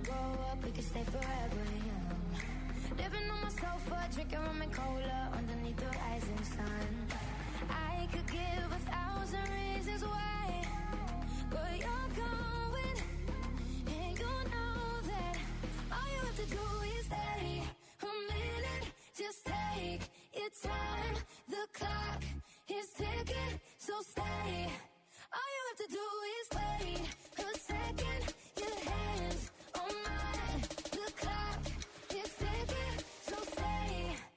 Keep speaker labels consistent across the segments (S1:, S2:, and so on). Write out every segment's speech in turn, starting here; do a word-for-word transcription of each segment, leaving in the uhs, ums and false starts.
S1: grow up, we could stay forever young. Living on my sofa, drinking rum and cola underneath the rising sun. I could give a thousand reasons why, but you're going, and you know that all you have to do is stay a minute. Just take your time. The clock is ticking, so stay. All you have to do is wait a second. Your hands on mine. The clock is ticking, so stay.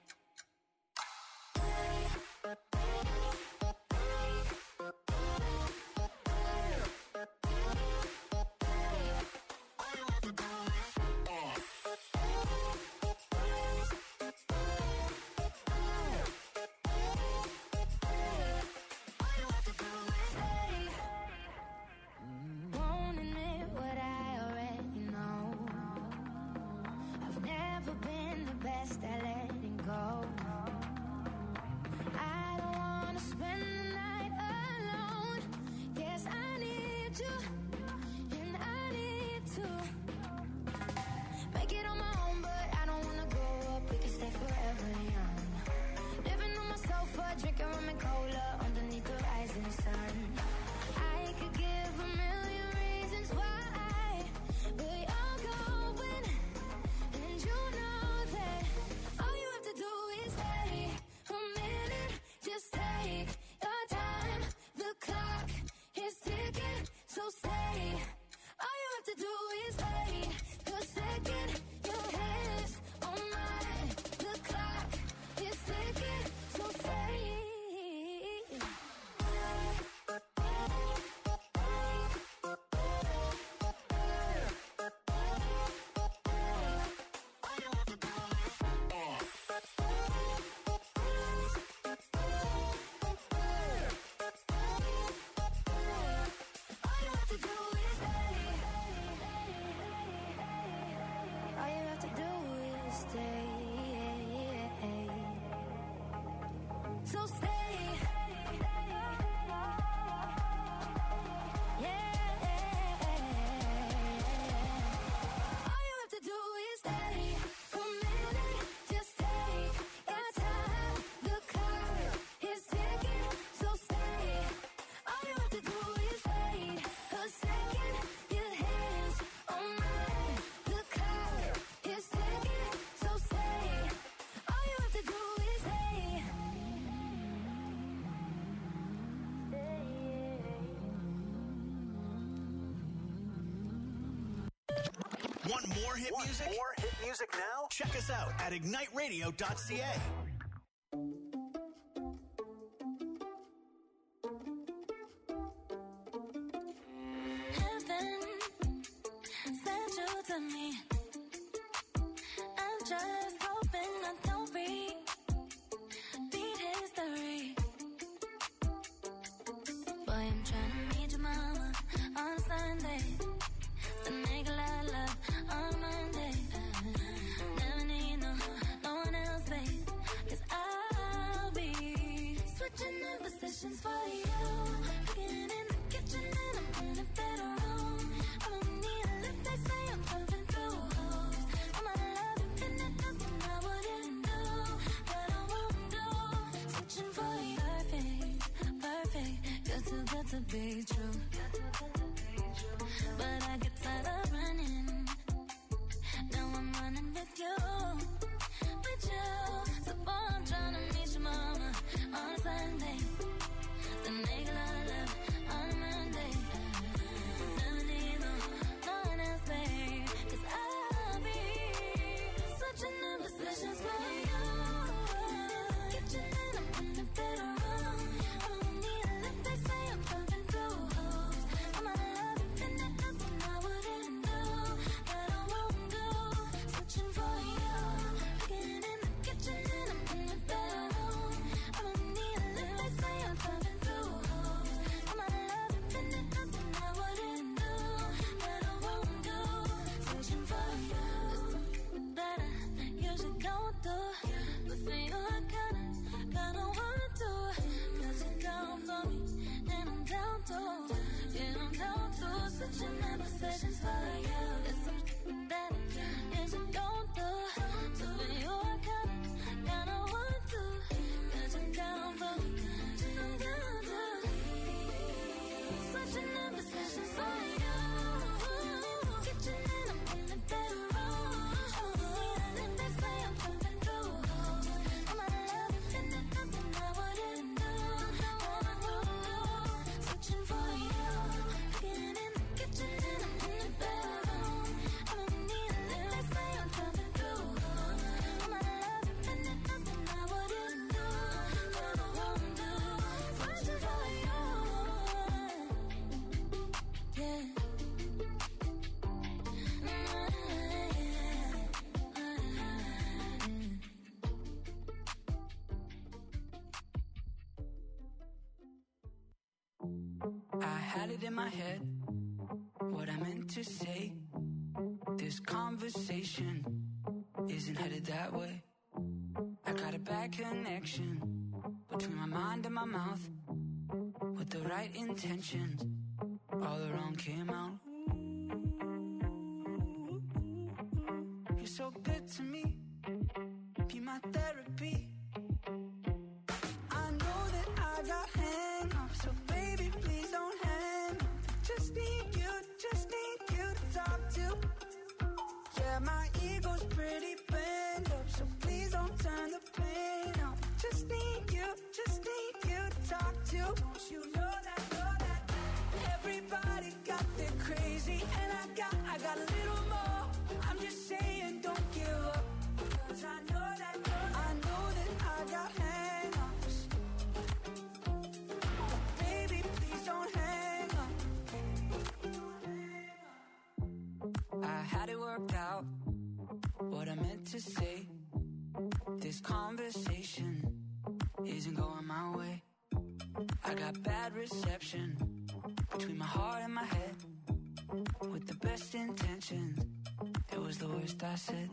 S1: Drinking rum and cola underneath the rising sun. I could give a million reasons why, but you're going, and you know that all you have to do is wait a minute. Just take your time. The clock is ticking, so stay. All you have to do is wait a second. Your hands on mine. The clock is ticking, so stay.
S2: Want more hit
S3: Want
S2: music?
S3: More hit music now?
S2: Check us out at ignite radio dot c a.
S4: Heaven sent you to me. I'm just hoping I don't repeat history. Boy, I'm trying to meet your mama on Sunday. Then make a lot of love on Monday. Never need no, no one else, babe. Cause I'll be switching in positions for you. Cooking in the kitchen and I'm in the bedroom. I don't need a lip, they say I'm jumping through holes. All my love infinite, nothing I wouldn't do, that I won't do. Switching for you, perfect, perfect. You're too good to be true. But I get tired of running. Now I'm running with you, with you. So boy, I'm trying to meet your mama on Sunday. Then make a lot of love on Monday. Never need no, no one else, babe. Cause I'll be switching in positions for you. Kitchen and I'm in the bedroom. I don't need a lip, they say I'm jumping through.
S3: had it in my head, what I meant to say. This conversation isn't headed that way. I got a bad connection between my mind and my mouth. With the right intentions, all the wrong came out. You're so good to me, be my therapy. I know that I got hang-ups, so baby, please don't hang up. Just need you, just need you to talk to. Yeah, my ego's pretty bent up, so please don't turn the pain up. Just need you, just need you to talk to. Don't you know that, know that everybody got their crazy, and I got, I got a little more. I'm just saying, don't give up, 'cause I know that, know that I know that I got hang-ups. But baby, please don't hang up. I had it worked out, what I meant to say. This conversation isn't going my way. I got bad reception between my heart and my head. With the best intentions, it was the worst I said.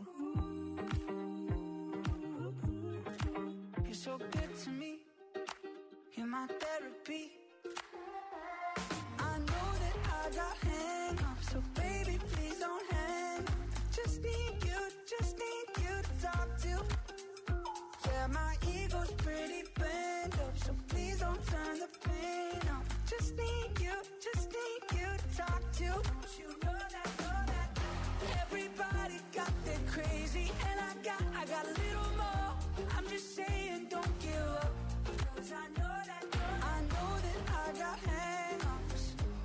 S3: You're so good to me, you're my therapy. I know that I got hang-ups, so baby, please don't hang up. Just need you, just need you to talk to. Yeah, my ego's pretty bent up, so please don't turn the pain up. Just need you, just need you to talk to. Don't you know that, know that everybody got their crazy, and I got, I got a little more. I'm just saying, don't give up, 'cause I know that, I know that I got hang-ups.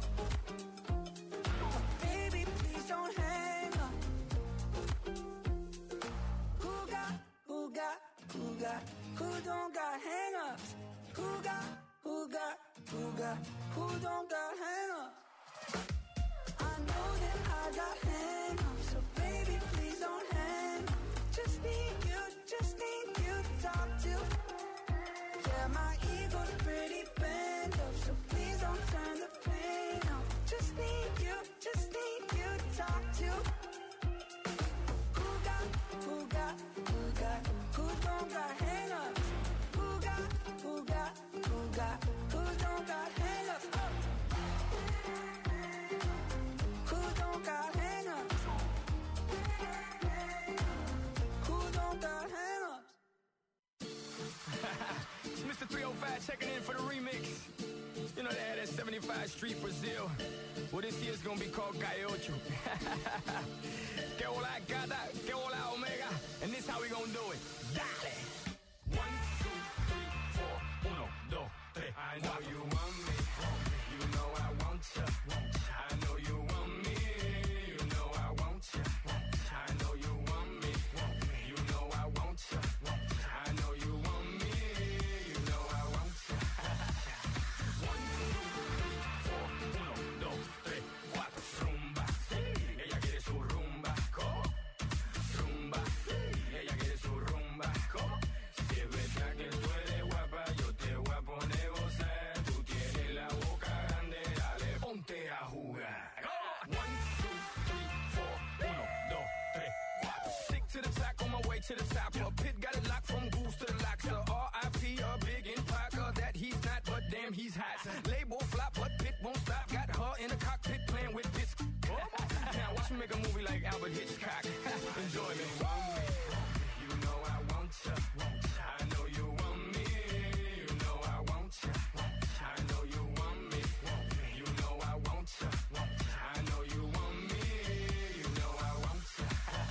S3: But baby, please don't hang up. Who got, who got, who got, who don't got hang-ups? Who got, who got, who got, who don't got hang-ups? I know that I got hang-ups, so baby, please don't hang up. Just need you, just need you to talk to. Yeah, my ego's pretty bent up, so please don't turn the pain up. Just need you, just need you to talk to. Who got, who got, who got, who don't got hang-ups? Who got, who got, who got, who don't got hang-ups? Oh. Who don't got hang-ups? Who don't got hang-ups?
S5: It's Mister three oh five checking in for the remix. You know they had that seventy-five Street Brazil. Well, this year's gonna be called Gaiocho. Que hola gata, que hola omega. And this how we gonna do it. Dale! One, two, three, four. Uno, dos, tres. I know you want me. You know I want ya. I know you want me. You know I want ya. I know you want me. You know I want ya. I know you want me. You know I want ya. One, two, three, four. Uno, dos, tres, cuatro. Rumba, sí. Ella quiere su rumba. Go. Rumba, sí. Ella quiere su rumba. Go. Si es verdad que tú eres guapa, yo te voy a poner gozar. Tú tienes la boca grande, dale, ponte a jugar. One, two, three, four. Uno, dos, tres, cuatro. Stick to the track on my way to the top. A pit got it locked from goose to the locker. R I P a big in Parker that he's not, but damn he's hot. Label flop, but Pit won't stop. Got her in the cockpit playing with bits. Now watch me make a movie like Albert Hitchcock. Enjoy me. You know I want ya. I know you want me. You know I want ya. I know you want me. You know I want ya. I know you want me. You know I want ya.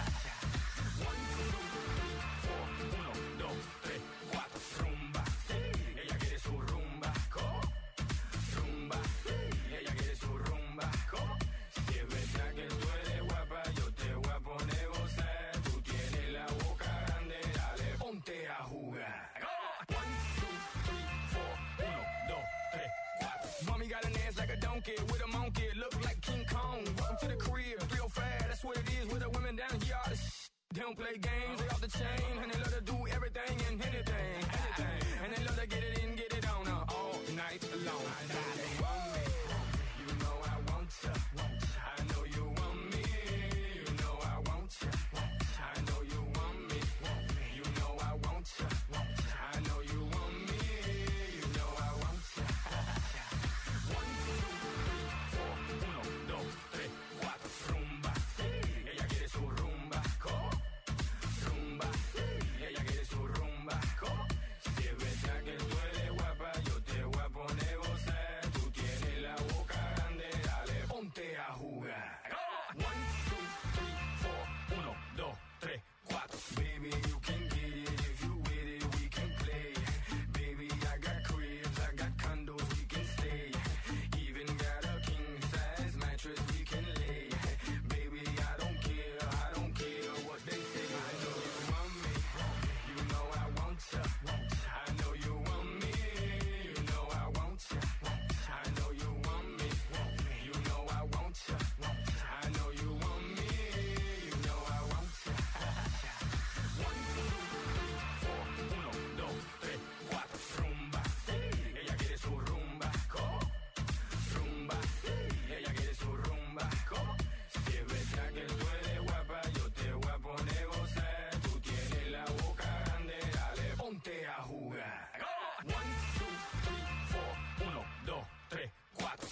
S5: One, two, three, four. Uno, dos, tres, cuatro. Rumba, sí. Ella quiere su rumba. Go. Rumba, sí. Ella quiere su rumba. Go. Si es verdad que tú eres guapa, yo te voy a poner gozar. Tú tienes la boca grande, dale, ponte a jugar. One, two, three, four. Uno, dos, tres, cuatro. Mommy got an ass like a donkey with a monkey. Look like King Kong. Welcome to the crib, three oh five. That's what it is with the women down here. All the sh- They don't play games, they off the chain. And they love to do everything and anything. Anything. And they love to get it in, get it on uh, all night long. You a jugar. One, two, three, four. Uno, dos, tres, cuatro.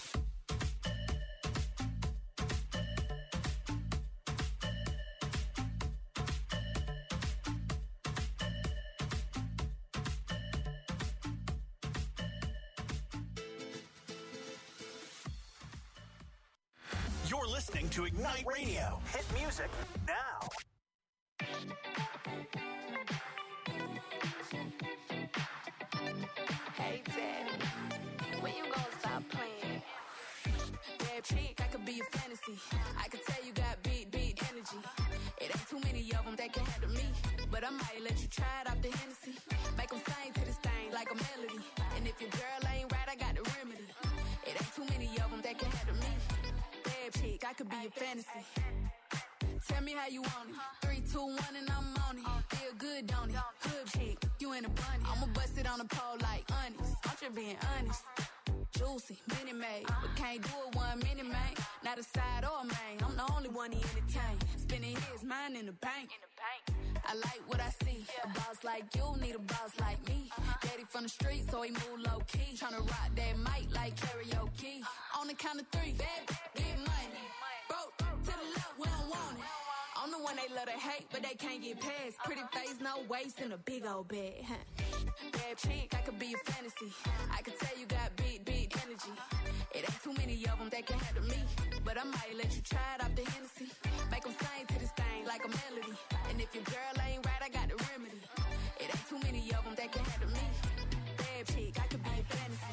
S2: You're listening to Ignite Radio. Hit music now.
S6: Hey, Daddy, when you gonna stop playing? Bad chick, I could be a fantasy. I could tell you got big, big energy. It ain't too many of them that can handle me. But I might let you try it off the Hennessy. Make them sing to this thing like a melody. And if your girl ain't right, I got the remedy. It ain't too many of them that can handle me. Bad chick, I could be a fantasy. Tell me how you want it. Three, two, one, and I'm on it. Feel good, don't it? Hood chick, you in a bunny. I'ma bust it on the pole like honest. I'm just being honest. Juicy, mini made, but can't do it one minute, man. Not a side or a main. I'm the only one he entertain. Spending his mind in the bank. I like what I see. A boss like you need a boss like me. Daddy from the street, so he move low key. Tryna rock that mic like karaoke. On the count of three, bad, get money. Broke to the left, we don't want it. I'm the one they love to hate, but they can't get past. Pretty face, no waist, and a big old bag. Huh? Bad chick, I could be a fantasy. I could tell you got big, big energy. It ain't too many of them that can handle me. But I might let you try it off the Hennessy. Make them sing to this thing like a melody. And if your girl ain't right, I got the remedy. It ain't too many of them that can handle me. Bad chick, I could be a fantasy.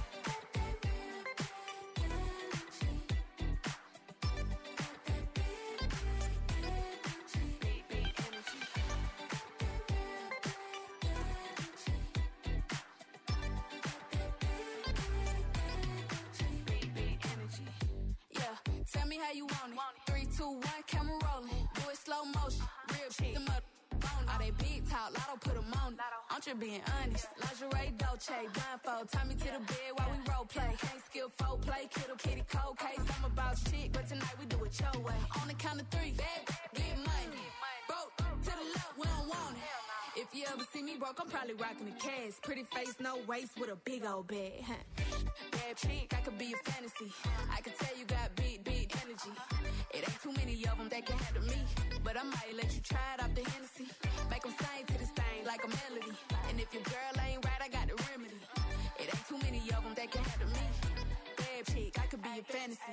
S6: Tell me how you want it. Three, two, one, camera rolling. Do it slow motion. Real chick. Them up on all they big talk. Lotto put them on it. I'm just being honest. Lingerie, Dolce, blindfold. Tie me to the bed while we role play. Can't skill folk play. Kiddo, kitty, cold case. I'm about shit, but tonight we do it your way. On the count of three, bad, get money. Broke to the left, we don't want it. If you ever see me broke, I'm probably rocking the cash. Pretty face, no waist, with a big old bag. Huh? Bad chick, I could be a fantasy. I could tell you got big, big energy. It ain't too many of them that can handle me. But I might let you try it off the Hennessy. Make them sing to this thing like a melody. And if your girl ain't right, I got the remedy. It ain't too many of them that can handle me. Bad chick, I could be a fantasy.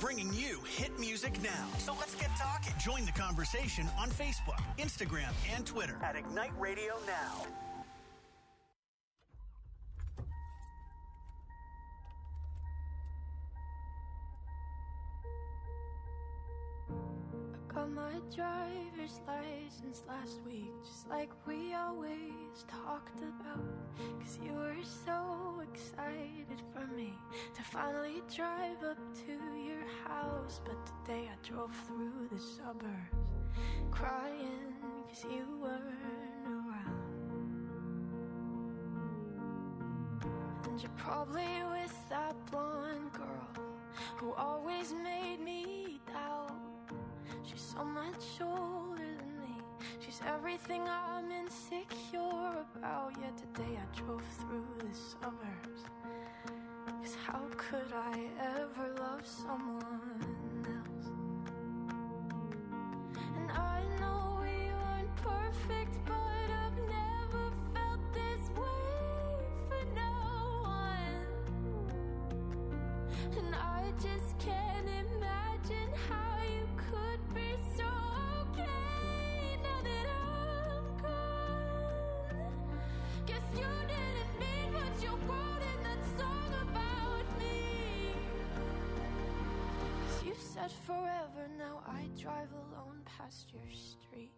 S2: bringing you hit music now. So let's get talking. Join the conversation on Facebook, Instagram, and Twitter at Ignite Radio Now.
S7: Got my driver's license last week, just like we always talked about. Cause you were so excited for me to finally drive up to your house. But today I drove through the suburbs crying cause you weren't around. And you're probably with that blonde girl who always made me doubt. She's so much older than me. She's everything I'm insecure about. Yet today I drove through the suburbs. Cause how could I ever love someone else? And I know we weren't perfect, but I've never felt this way for no one. And I just can't imagine how you could be so okay now that I'm gone. Guess you didn't mean what you wrote in that song about me. Cause you said forever, now I drive alone past your street.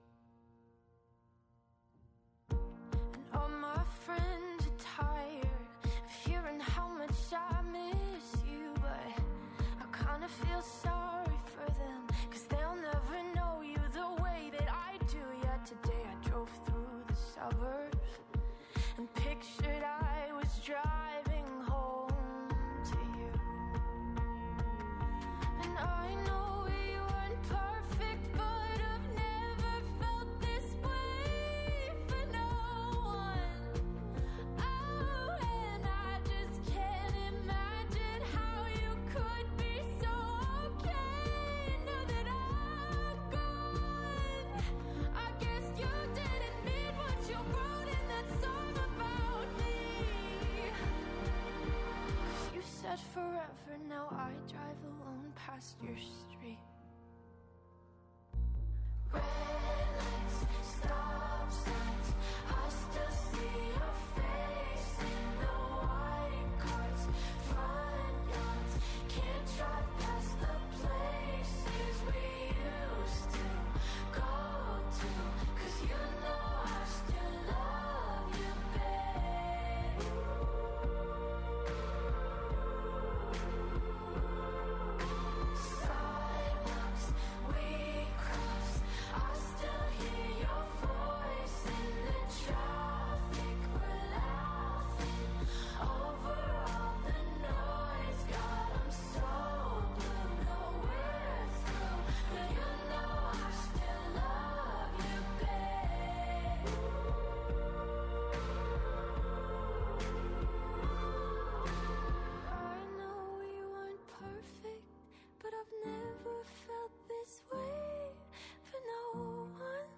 S7: And all my friends are tired of hearing how much I miss you, but I kinda feel sorry for them, cause they'll never know you the way that I do. Yet today I drove through the suburbs and pictured I was driving home to you. And I know we weren't perfect, but I've never felt this way for no one. Oh, and I just can't imagine how you could be so okay now that I'm gone. I guess you didn't mean what you wrote in that song about me. Cause you said forever, now I drive alone past your street. Red lights, stop signs, I still see your face in the white cars, front yards. Can't drive past the places we used to go to. Cause you know I still love you, babe. Sidewalks we cross, I still hear your voice in the traffic. We're laughing over all the noise. God, I'm so blue, no we're through, but you know I still love you, babe. I know we weren't perfect, but I've never felt this way for no one.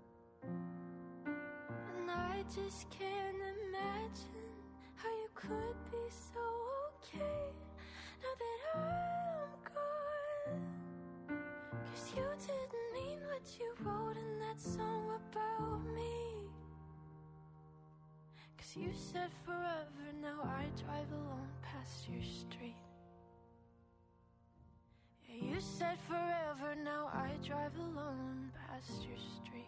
S7: And I just can't imagine how you could be so okay now that I'm gone. Cause you didn't mean what you wrote in that song about me. Cause you said forever, now I drive alone past your street. Yeah, you said forever, now I drive alone past your street.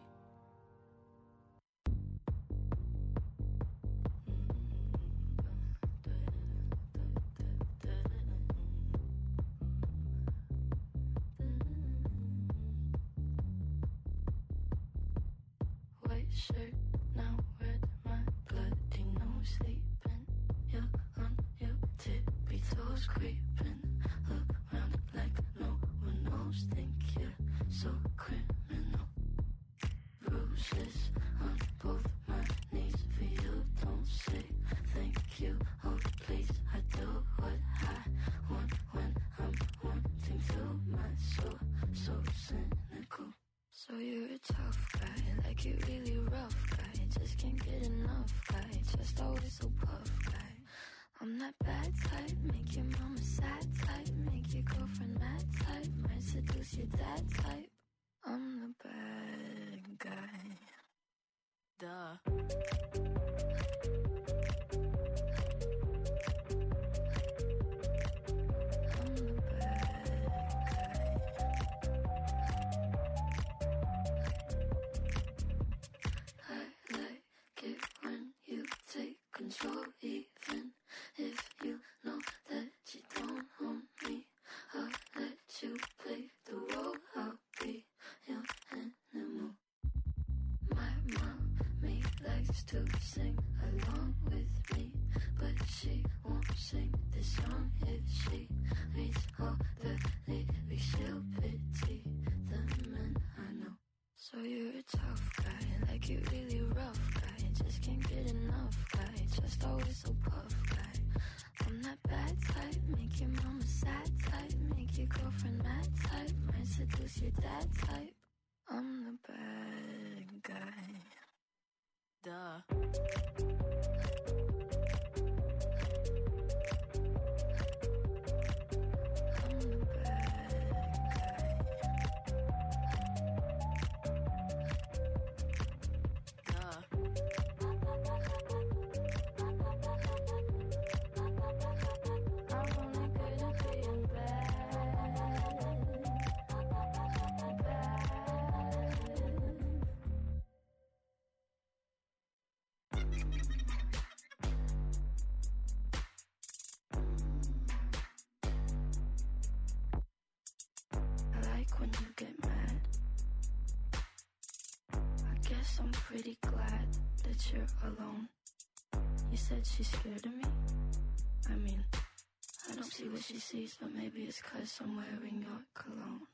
S7: White shirt, now red, my bloody nose sleeping. You're on your tippy toes creeping around like no one knows. Think you're so criminal. Bruises on both my knees for you. Don't say thank you, oh please. I do what I want when I'm wanting to. My soul so cynical. So you're a tough guy, like you really rough guy. Just can't get enough guy, just always so puff guy. I'm that bad type, make your mama sad type, make you go girlfriend mad type, might seduce your dad type. I'm the bad guy.
S6: Duh.
S7: Control, even if you know that you don't own me. I'll let you play the role. I'll be your animal. My mommy likes to sing along with me, but she won't sing this song if she reads all the lyrics. She'll pity the men I know. So you're a tough guy, like you really rough guy. Just can't get enough guy, just always so puff guy. I'm that bad type, make your mama sad type, make your girlfriend mad type, might seduce your dad type. I'm the bad guy.
S6: Duh.
S7: When you get mad, I guess I'm pretty glad that you're alone. You said she's scared of me. I mean, I don't see what she sees, but maybe it's 'cause I'm wearing your cologne.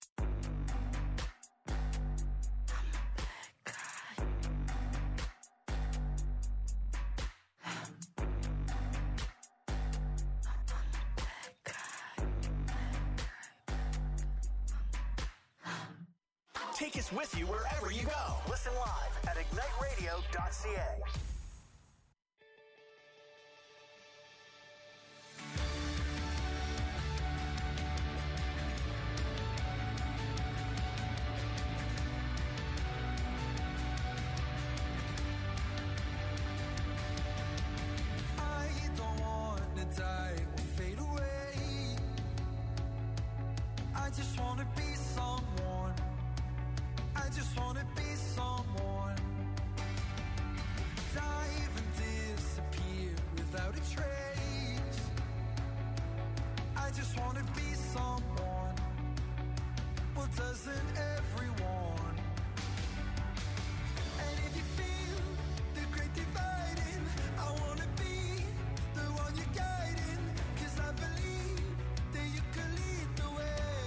S2: Take us with you wherever you go. Listen live at ignite radio dot c a.
S3: I don't wanna die or fade away. I just wanna be someone. I just wanna be someone. Dive and disappear without a trace. I just wanna be someone. Well, doesn't everyone? And if you feel the great dividing, I wanna be the one you're guiding. 'Cause I believe that you can lead the way.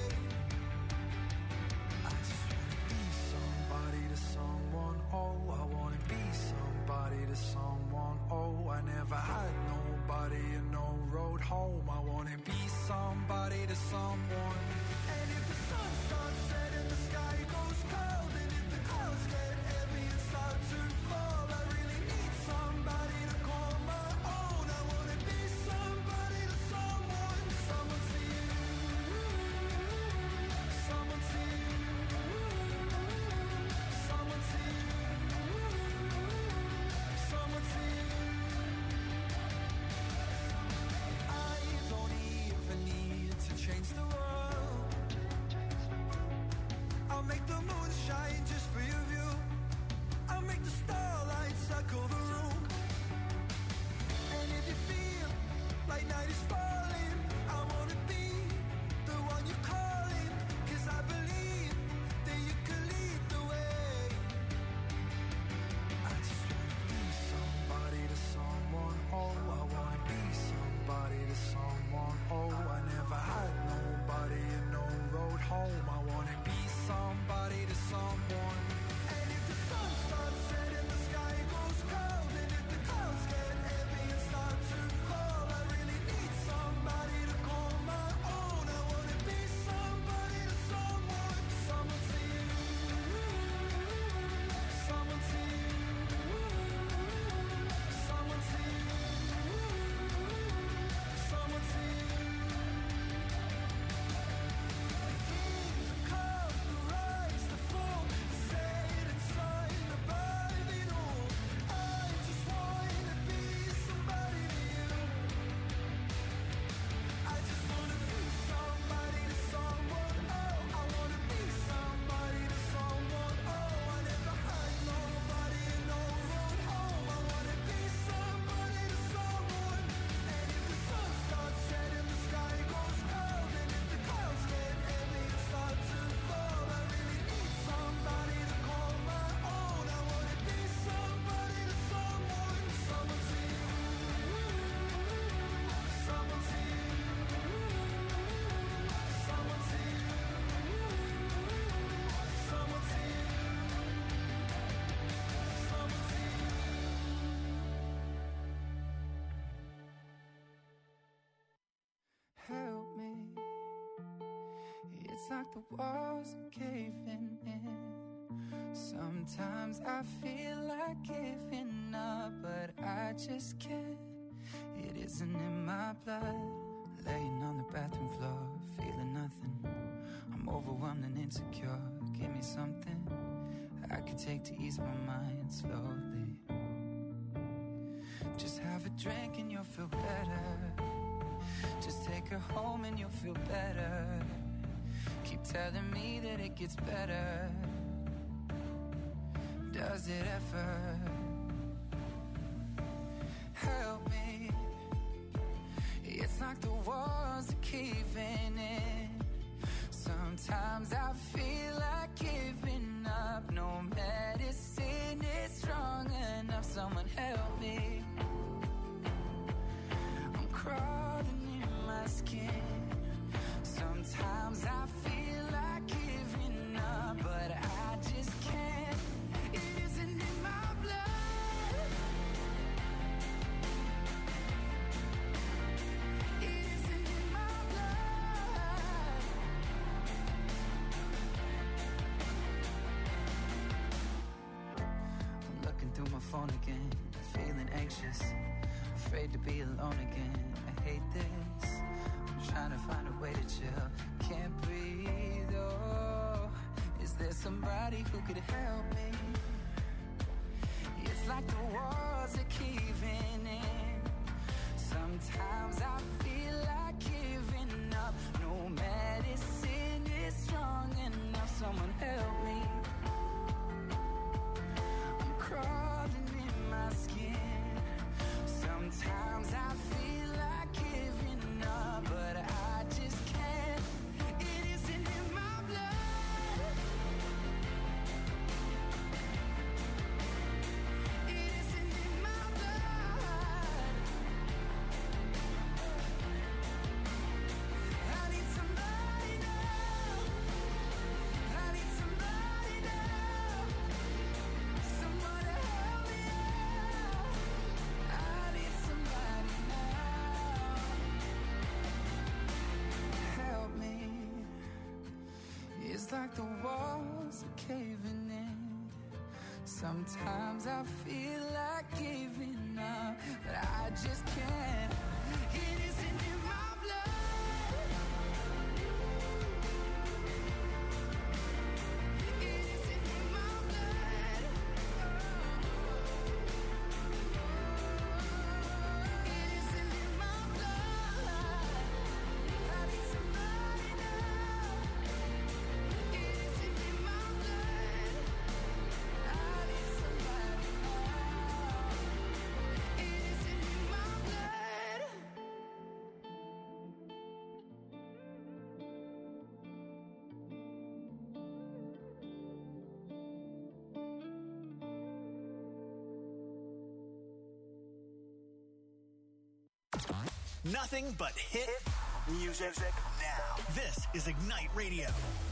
S3: I just somebody to someone, oh, I wanna be somebody to someone, oh, I never had nobody and no road home, I wanna be somebody to someone. And if the sun starts setting, the sky goes cold, and if the clouds get heavy and start to fall, I really need somebody to call my own. I wanna be somebody to someone, someone to you, someone to you. Someone to you. I don't even need to change the world. I'll make the moon shine just for your view. I'll make the starlight circle the room. And if you feel like night is falling, I wanna be the one you're calling. 'Cause I believe that you can lead the way. I just wanna be somebody to someone, oh, I wanna be somebody to someone, oh, I never had nobody and no road home, I wanna be somebody to someone. And if the sun starts setting, the sky goes cold, and if the clouds get heavy and start to fall, I really need somebody.
S8: the walls are caving in. Sometimes I feel like giving up, but I just can't. It isn't in my blood. Laying on the bathroom floor, feeling nothing. I'm overwhelmed and insecure. Give me something I could take to ease my mind slowly. Just have a drink and you'll feel better. Just take her home and you'll feel better. Keep telling me that it gets better. Does it ever? Help me. It's like the walls are caving in. Sometimes I feel like giving up. No medicine is strong enough. Someone help me. I'm crawling in my skin. Sometimes I feel like giving up, but I just can't. It isn't in my blood. It isn't in my blood. I'm looking through my phone again, feeling anxious, afraid to be alone again. I hate this. I'm trying to find a way to chill. Can't breathe, oh. Is there somebody who could help me? It's like the walls are caving in. Sometimes I feel like giving up. No medicine is strong enough. Someone help me. I'm crawling in my skin. Sometimes I feel like giving up, but I just can't. It isn't in my blood. It isn't in my blood. I need somebody now. I need somebody now. Someone to help me out. I need somebody now. Help me. It's like the walls are caving in. Sometimes I feel like giving up, but I just can't. It isn't in my blood. It isn't in my blood. It isn't in my blood. I need somebody now. It isn't in my blood. I need somebody now. It isn't in my blood.
S2: Nothing but hit music now. This is Ignite Radio.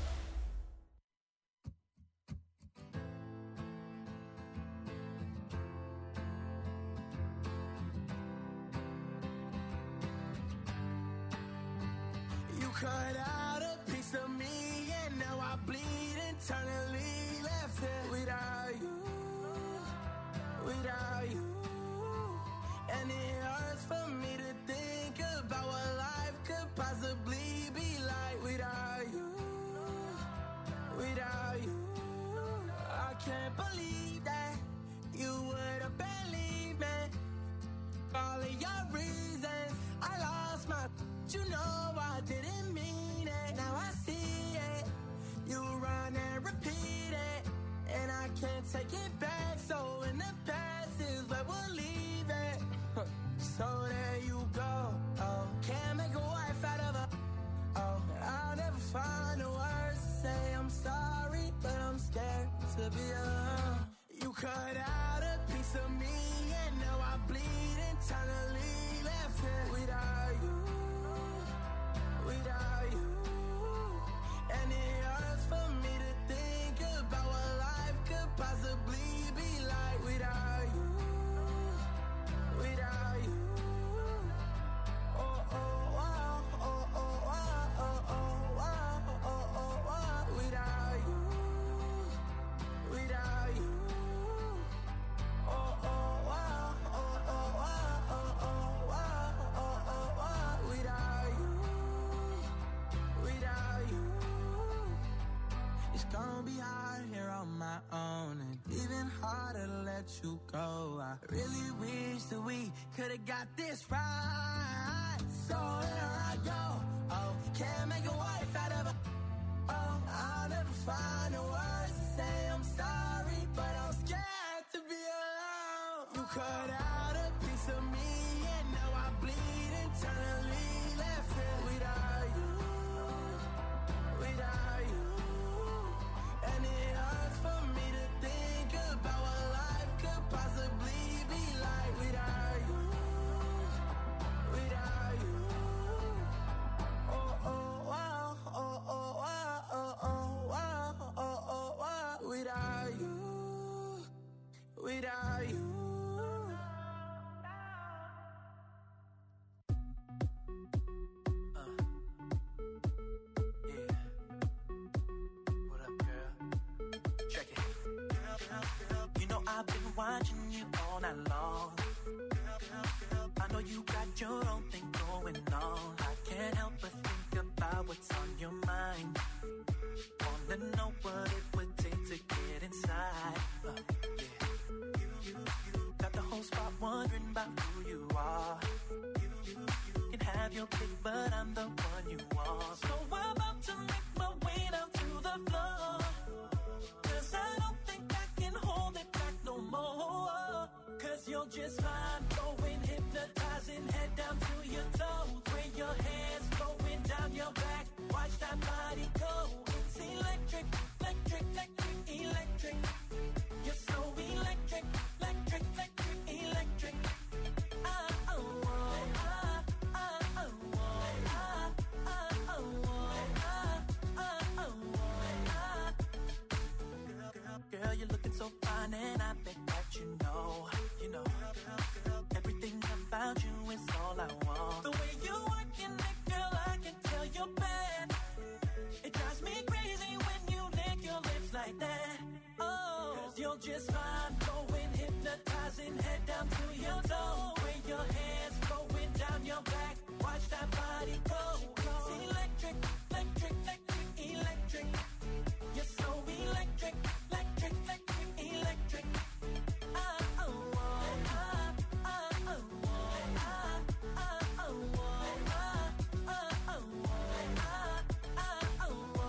S9: You cut out a piece of me, and now I bleed internally. Left here without you, without you. And it hurts for me to think about what life could possibly be like without you, without you. I can't believe that you would have believed me. All of your reasons, I lost my. You know I didn't mean it. Now I see it. You run and repeat it, and I can't take it back. So in the past is where we'll leave it. So there you go. Oh, can't make a wife out of her. Oh, I'll never find the words to say I'm sorry, but I'm scared to be alone. You cut out a piece of me, and now I bleed internally. Left here without you, without you. And it hurts for me to think about what life could possibly be like without you, without you. Oh, oh, oh, oh, oh, oh, oh, oh, oh, oh, oh, oh. let you go. I really wish that we could've got this right. So here I go. Oh, can't make a wife out of a. Oh, I'll never find the words to say I'm sorry, but I'm scared to be alone. You cut out a piece of me, and now I bleed internally. Left it without you, without you, and it hurts for me to think about what life could possibly be like without you, without you. Oh oh wow, oh oh wow, oh oh wow, oh oh wow, without you, without you.
S10: I've been watching you all night long. I know you got your own thing going on. I can't help but think about what's on your mind. Wanna know what it would take to get inside. Uh, yeah. Got the whole spot wondering about who you are. Can have your pick, but I'm the one you want. So I'm about to make my way down to the floor. Cause I don't think I can hold it back no more. Cause you're just fine, going hypnotizing, head down to your toes. Where your hands going down your back, watch that body go. It's electric, electric, electric, electric. You're so electric, electric, electric, electric. Ah, oh, oh, ah, ah, oh, oh, ah, ah, oh, oh, ah, ah, oh, oh, ah. Girl, you're looking so fine, and I bet that you know, you know, everything about you is all I want. The way you working it, girl, I can tell you're bad. It drives me crazy when you lick your lips like that. Oh, cause you're just fine, going hypnotizing, head down to your toe. Where your hands going down your back, watch that body go. It's electric, electric, electric, electric. You're so electric, electric, electric, electric. Ah, oh, oh, ah, ah, oh, oh, ah, ah, oh, oh, ah, ah, oh, oh, ah, ah, oh, oh, ah, ah, oh, oh, ah, ah, oh, oh,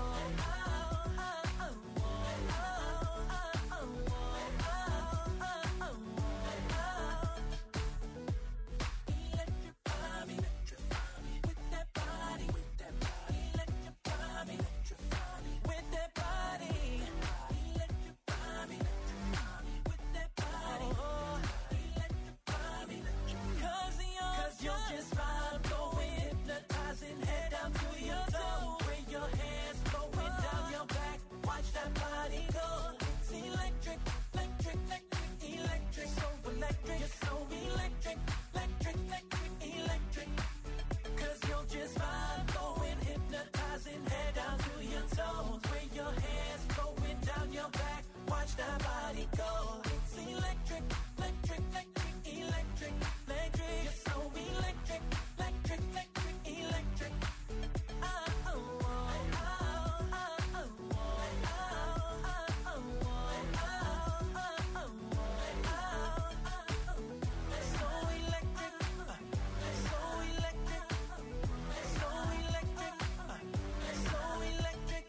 S10: electrify me, electrify me with that body, with that body, electrify me, electrify me with that body, electrify me, electrify me with that body, electrify me, cause you're, cause you're just fine, going hypnotizing, head down to your toe, where your hands going down your back, watch that body go. It's electric, electric, electric, electric, so electric, you're so electric, electric, electric, electric. Cause you're just fine, going hypnotizing, head down to your toes, where your hands going down your back, watch that body go. It's electric, electric, electric, electric, electric. You're so electric, electric, electric, electric. Ah, oh, oh, ah, ah, oh, oh, ah, ah, oh, oh, ah, ah, oh, oh, ah, ah, oh. So electric, uh, so electric, so electric, uh, so electric.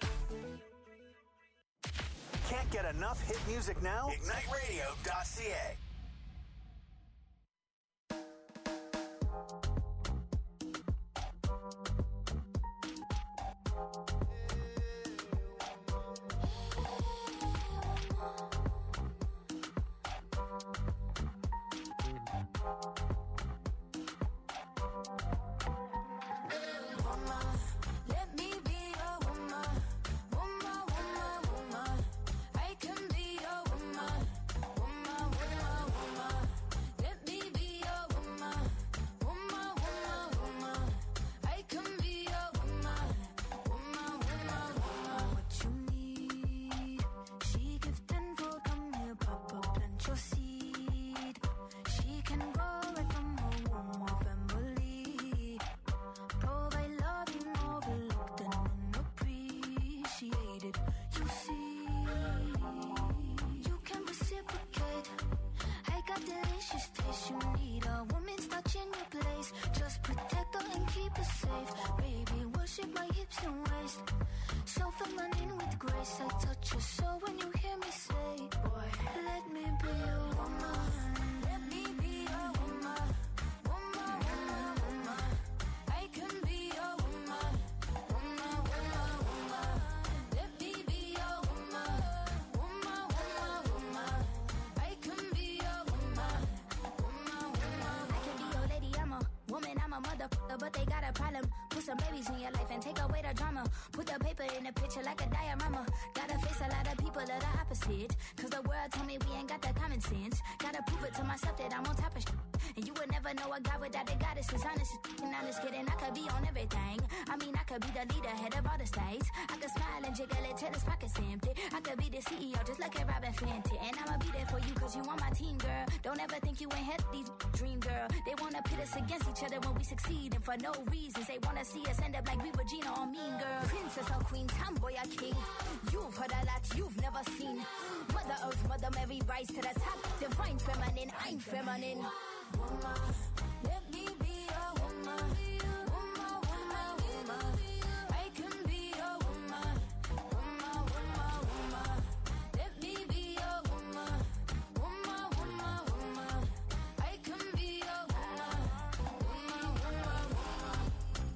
S2: Can't get enough hit music now? ignite radio dot c a.
S1: Woman, let me be your woman. Woman, woman, woman. I can be your woman. Woman, woman, they got a problem. Put some babies in your life and take away the drama. Put the paper in the picture like a diorama. Gotta face a lot of people of the opposite. Cause the world told me we ain't got the common sense. Gotta prove it to myself that I'm on top of shit. And you would never know a God without the goddess is honest. And honest kidding, I could be on everything. I mean, I could be the leader, head of all the states. I could smile and jiggle it till his pockets empty. I could be the C E O just like a Robin Fenty. And I'ma be there for you cause you on my team, girl. Don't ever think you ain't had these dream, girl. They wanna pit us against each other when we succeed. And for no reasons, they wanna see us end up like we Regina or Mean Girl. Princess or queen, tomboy or king. You've heard a lot you've never seen. Mother Earth, Mother Mary, rise to the top. Divine feminine, I'm feminine. Woman, let me be a woman. Woman, woman, woman. I can be a woman. Woman, woman, woman. Let me be a woman. Woman, woman, woman. I can be a woman. Woman, woman, woman.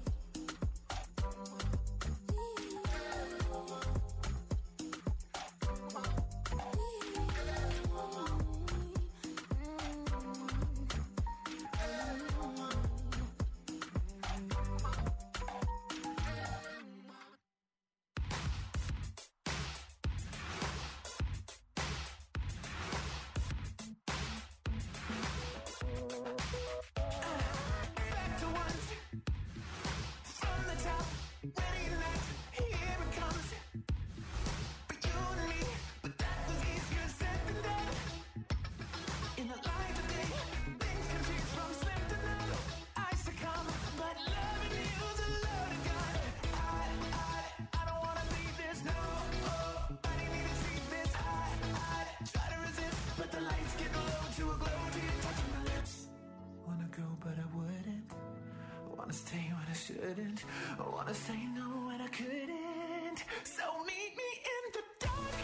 S10: Shouldn't. I wanna say no when I couldn't. So meet me in the dark.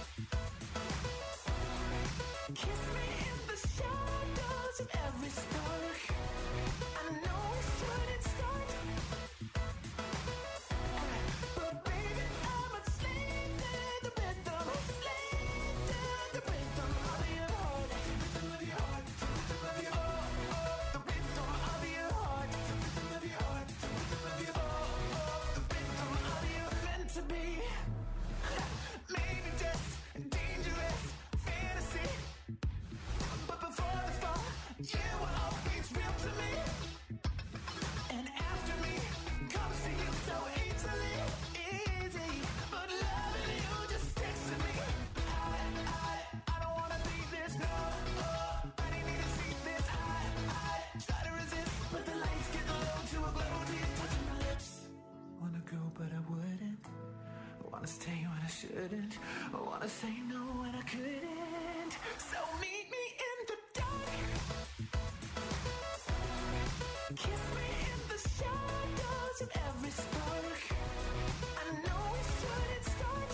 S10: Kiss me in the shadows of every spark. I know we shouldn't start, but baby I'm a slave to the rhythm. Slave to the rhythm of your heart. The rhythm of your heart. The rhythm of your heart. The rhythm of your heart. The rhythm of your heart. To be maybe just dangerous fantasy, but before the fall, you were always real to me, and after me comes to you so easily, easy. But loving you just sticks to me. I, I, I don't wanna leave this, no. Oh, I didn't need to see this. I, I try to resist, but the lights get low to a glow to you touching my lips. Wanna go, but I wouldn't. Wanna stay when I shouldn't. I wanna say no when I couldn't. So meet me in the dark. Kiss me in the shadows of every spark. I know we shouldn't start,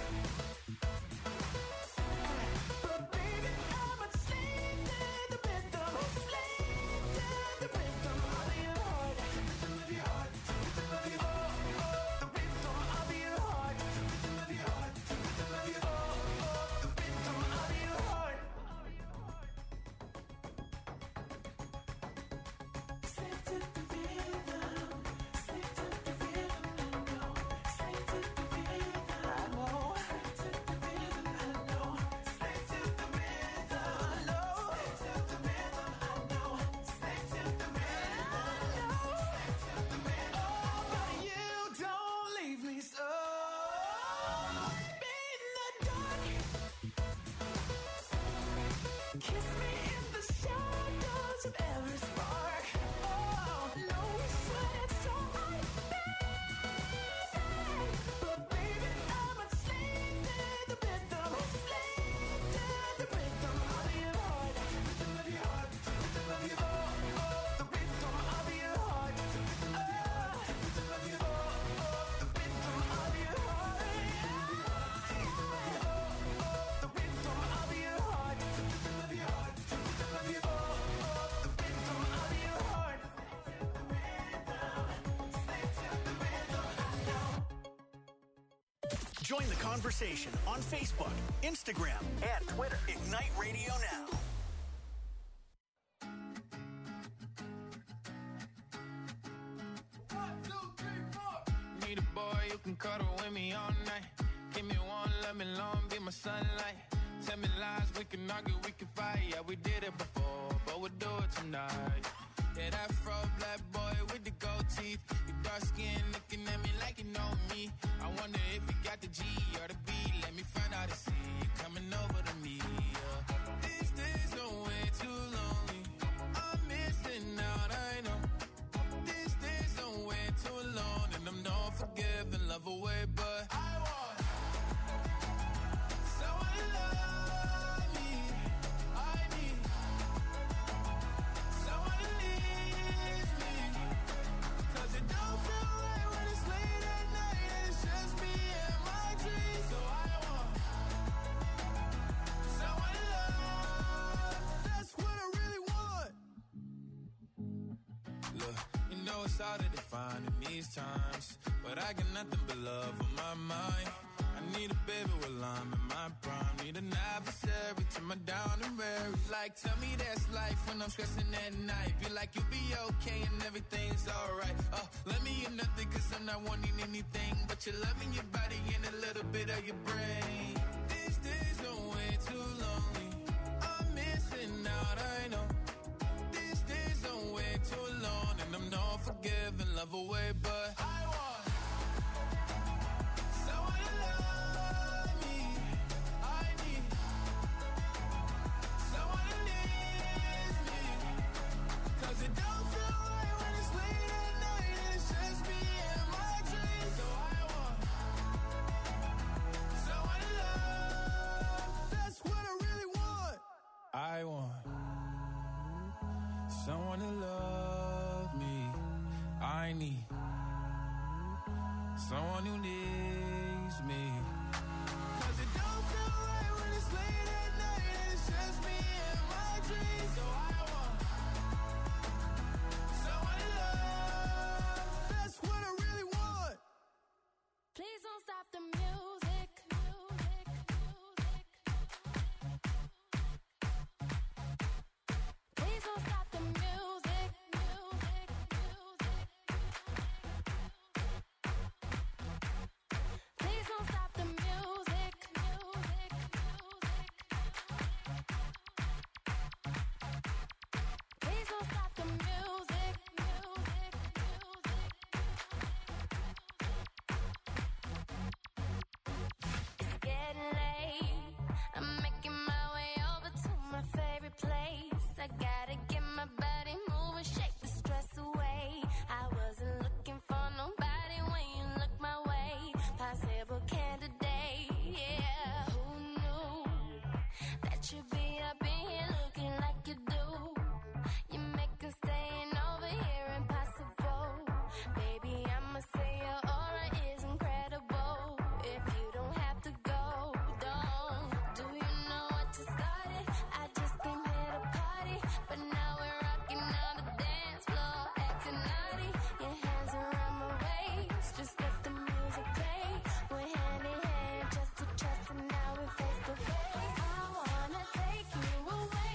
S10: but baby I'm a slave to the rhythm. Slave to the rhythm of your heart. The rhythm of your heart. The rhythm of your heart. The rhythm of your heart. Kiss me in the shadows of every spark. Oh, no, we shouldn't start, but baby, I'm a slave to the rhythm. Slave to the rhythm of your heart. The rhythm of your heart. The rhythm of your heart. The rhythm of your heart. The rhythm of your heart. The rhythm of your heart. The rhythm of your heart.
S2: Join the conversation on Facebook, Instagram, and Twitter. Ignite Radio Now.
S11: can cuddle with me all night. Give me one, let me long, be my sunlight. Tell me lies, we can argue, we can fight. Yeah, we did it before, but we'll do it tonight. Yeah, that fro black boy with the gold teeth. Your dark skin looking at me like you know me. I wonder if you got the G or the B. Let me find out and see you coming over to me. Yeah. These days are way too lonely. I'm missing out, I know. These days are way too long, and I'm not forgiving, love away, but I want someone to love me. I need someone to leave me. Cause it don't feel right when it's late at night and it's just me and my dreams. So I want someone to love. That's what I really want. Look, you know it's hard to define in these times, but I got nothing but love on my mind. I need a baby while I'm in my prime. Need an adversary to my down and weary. Like, tell me that's life when I'm stressing at night. Be like, you'll be okay and everything's alright. Uh, let me in nothing cause I'm not wanting anything but your love in your body and a little bit of your brain. These days are way too lonely. I'm missing out, I know. These days are way too long, and I'm not forgiving, love away, but I want someone to love me. I need someone to leave me. Cause it don't feel right when it's late at night and it's just me and my dreams. So I want someone to love. That's what I really want. I want someone to love me. I need someone who needs me. Cause it don't feel right when it's late at night and it's just me and my dreams. So I want someone to love. That's what I really want.
S4: Please don't stop the music. Please don't stop the music. Please don't stop the music. Please don't stop the music. It's getting late. I'm making my way over to my favorite place. I gotta get my body moving, shake the stress away. I wasn't looking for nobody when you look my way. Possible candidate, yeah. Who knew that you'd be up in here looking like you do? You make us staying over here impossible. Baby, I'ma say your aura is incredible. If you don't have to go, don't. Do you know what you started? I just came here to party, but now we're rocking on the dance floor, acting naughty. Your hands around my waist, just let the music play. We're hand in hand, chest to chest, and now we're face to face. I wanna take you away.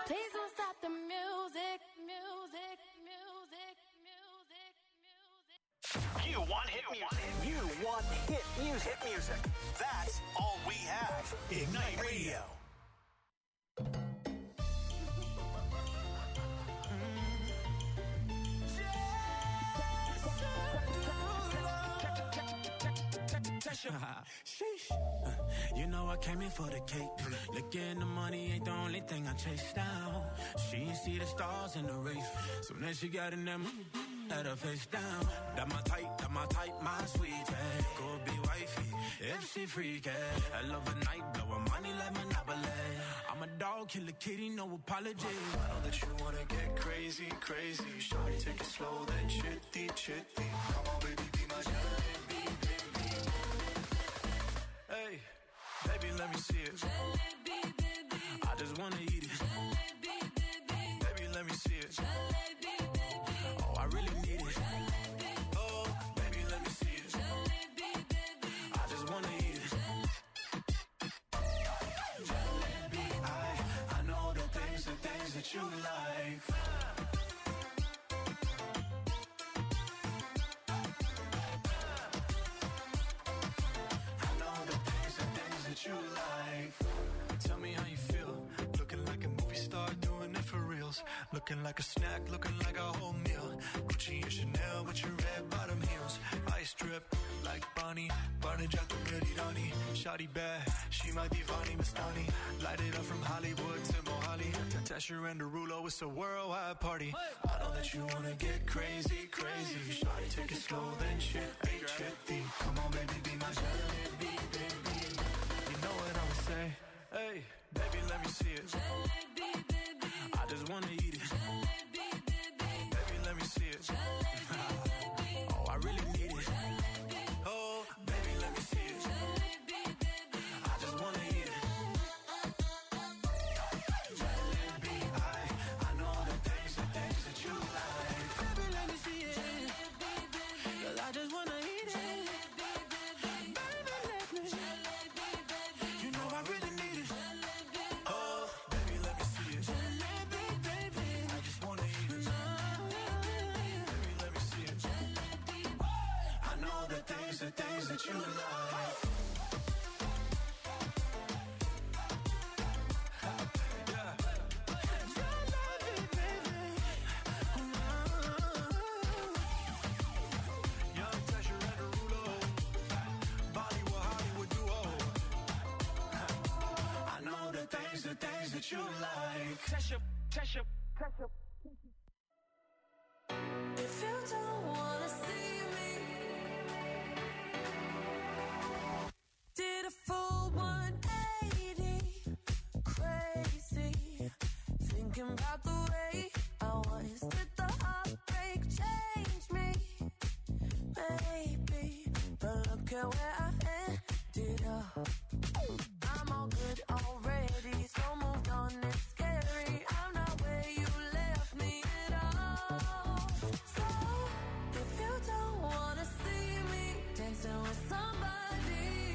S4: Please don't stop the music, music, music, music, music.
S2: You want hit music. You want hit music. Hit music. That's all we have. Ignite Radio.
S9: Sheesh. Uh, you know I came in for the cake. Looking the money ain't the only thing I chase down. She ain't see the stars in the race. So then she got in them, had her face down. That my type, that my type, my sweetie. Go be wifey, if she freaky. I love a night, blow her money like Monopoly. I'm a dog, kill a kitty, no apology.
S12: I know that you wanna get crazy, crazy. Shawty, take it slow, then chitty, chitty. Come on, baby, be my jalebi, baby. Hey, baby, let me see it.
S9: Jalebi, baby. I just wanna eat it. Jalebi, baby.
S12: Baby, let me see it.
S9: Jalebi, baby. Oh, I really need it. Jalebi.
S12: Oh, baby, let me see it.
S9: Jalebi, baby. I just wanna eat it.
S12: Jalebi, I, I know the things, the things that you like. You like. Tell me how you feel. Looking like a movie star, doing it for reals. Looking like a snack, looking like a whole meal. Gucci and Chanel with your red bottom heels. Ice drip like Bonnie, Barney Jack the Ready Donnie. Shawty bad, she might be Vani Mastani. Light it up from Hollywood to Mohali. Tesher and Derulo, it's a worldwide party. I know that you wanna get crazy, crazy. Shawty, take it slow, then chitty, chitty. Come on, baby, be my jalebi, baby. Know what I would say? Hey, baby, let me see it.
S9: Jalebi, baby. I just wanna eat it. Jalebi, baby.
S12: Baby, let me see it.
S9: Jalebi, oh, I really need it. Jalebi.
S12: Oh, baby, let me see it.
S9: Jalebi, baby. I just wanna eat it.
S12: Jalebi, I, I know the things, the things that you like.
S9: Baby, let me see it. Jalebi, baby. Girl, I just wanna eat it. Jalebi, baby. Baby, let me. Jalebi, baby. You know I really need it. Jalebi.
S12: Oh, baby, let me see it.
S9: Jalebi, baby.
S12: I just wanna eat it. Baby, let me see it.
S9: Jalebi.
S12: I know the things, the things that you like. You like.
S9: Tesha, Tesha, Tesha.
S4: If you don't wanna see me, did a full one eighty, crazy, thinking about the way I was. Did the heartbreak change me? Maybe, but look at where I ended up. I'm all good already, so moved on, it's scary. I'm not where you left me at all. So, if you don't wanna see me dancing with somebody,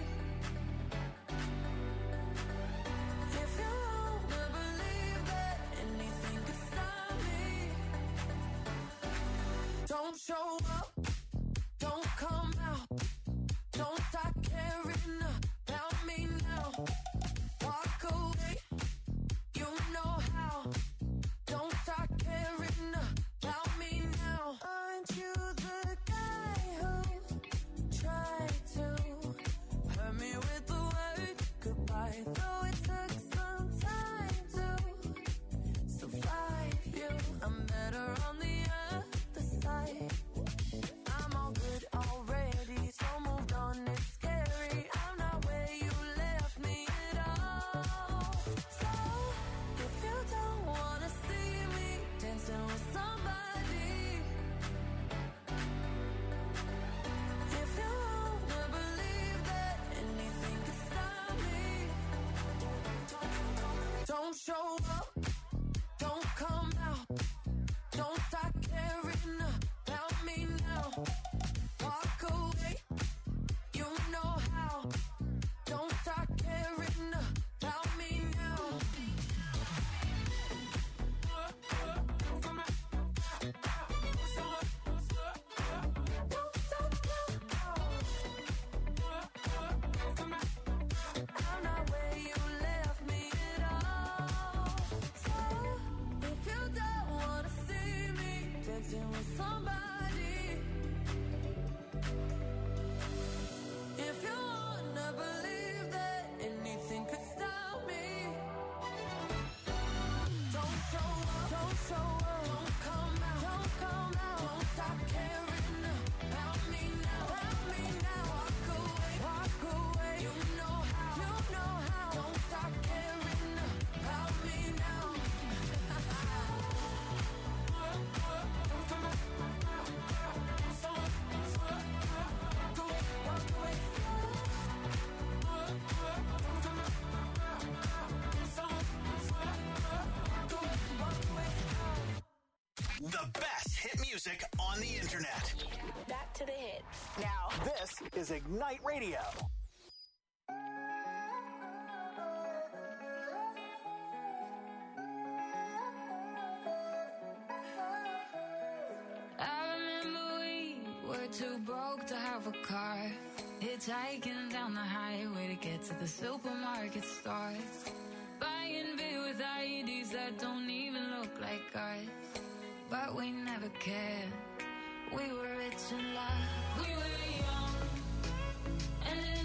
S4: if you wanna believe that anything could stop me, don't show up, don't come out, don't start caring about me.
S7: somebody. If you wanna believe that anything could stop me, don't show up, don't show up, don't come out, don't come out, don't stop caring about me now, about me now. Walk away, walk away. You know how, you know how. Don't stop caring about me now.
S2: The best hit music on the internet.
S6: Back to the hits.
S2: Now, this is Ignite Radio.
S13: I remember we were too broke to have a car, hitchhiking down the highway to get to the supermarket store, buying beer with I Ds that don't even look like ours. But we never cared. We were rich and loved. We were young, and